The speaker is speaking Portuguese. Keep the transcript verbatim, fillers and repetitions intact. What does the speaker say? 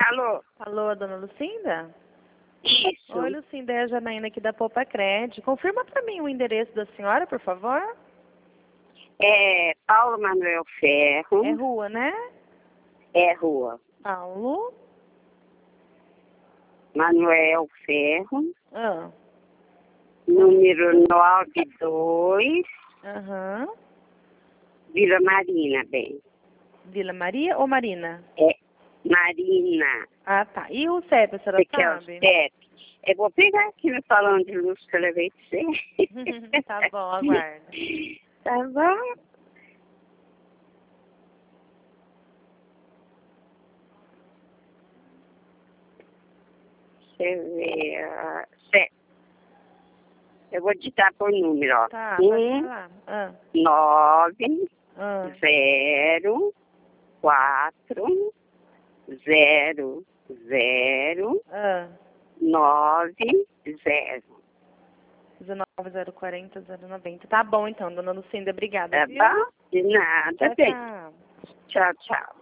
Alô? Alô, dona Lucinda? Isso. Oi, Lucinda, é a Janaína aqui da Poupa Cred. Confirma para mim o endereço da senhora, por favor. É Paulo Manuel Ferro. É rua, né? É rua. Paulo. Manuel Ferro. Ah. Número noventa e dois. Aham. Vila Marina, bem. Vila Maria ou Marina? É Marina. Ah, tá. E o C E P, a senhora Você quer o sabe? C E P? Eu vou pegar aqui no salão de luz que eu levei pra você. Tá bom, aguarda. Tá bom? Você vê. ah, cê- Eu vou digitar por número, ó. Tá, pode Um, falar. Ah. nove, Ah. zero, quatro, zero, zero, Ah. nove, zero. dezenove, zero quarenta, zero noventa. Tá bom, então, dona Lucinda. Obrigada, Tá viu? bom? De nada, Tchau, bem. tchau. Tchau, tchau.